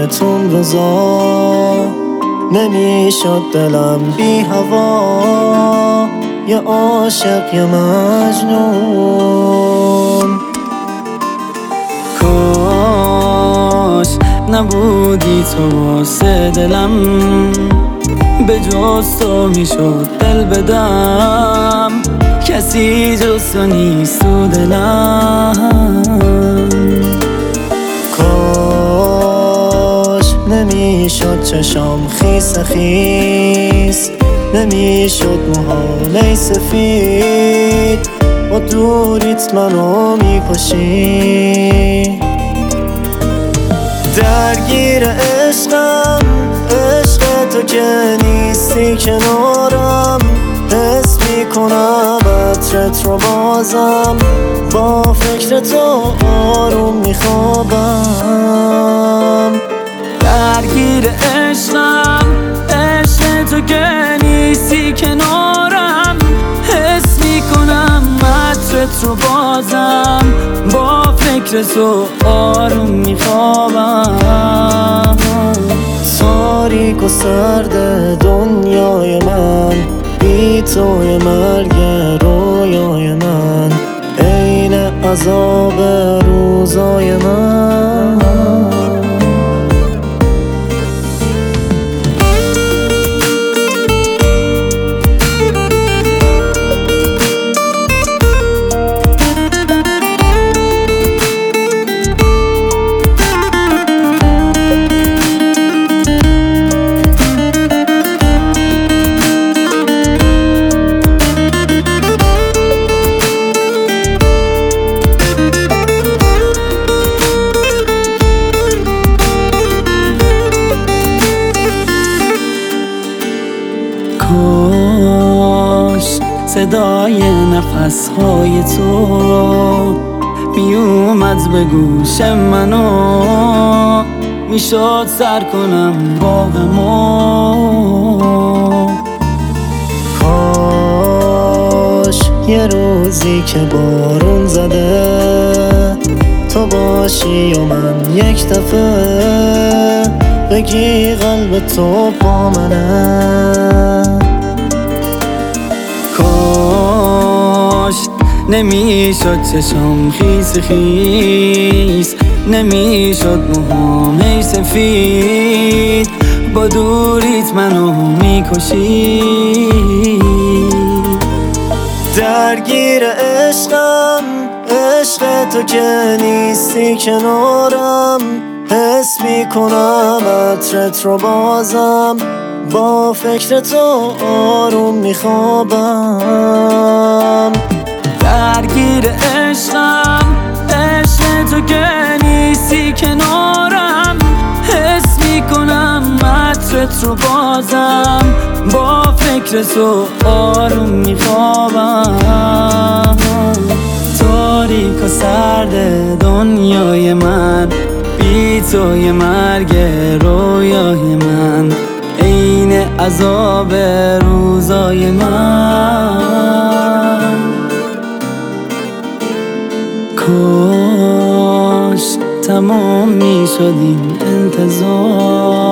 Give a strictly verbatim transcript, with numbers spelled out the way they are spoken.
بهتون رضا نمیشد دلم بی هوا، یه عاشق یه مجنون. کاش نبودی تو واسه دلم، به جز تو میشد دل بدم، کسی جز تو نیست تو دلم. کاش نمیشد چشام خیس خیس، نمیشد موهام سفید، با دوریت منو میکشی. درگیر عشقم، عشق تو که نیستی کنارم، حس میکنم عطرت رو بازم، با فکر تو آروم میخوابم. درگیر عشقم، عشق تو که نیستی کنارم، حس میکنم عطرت رو بازم، با فکر تو آروم میخوابم. تاریک و سرد دنیای من، بی توی مرگ رویای من، عین عذاب روزای من. کاش صدای نفسهای تو می اومد به گوش منو، میشد سر کنم با غمو. کاش یه روزی که بارون زده تو باشی و من یک دفعه بگی قلب تو با منه. کاش نمیشد چشم خیس خیس، نمیشد موهام سفید، با دوریت منو میکشی. درگیر عشقم، عشق تو که نیستی کنارم، حس میکنم عطرت رو بازم، با فکر تو آروم میخوابم. درگیر عشقم، عشق تو که نیستی کنارم، حس میکنم عطرت رو بازم، با فکر تو آروم میخوابم. تاریک و سرد دنیای من، بی توی مرگ رویای من، عین عذاب روزای من. کاش تمام میشد این انتظار،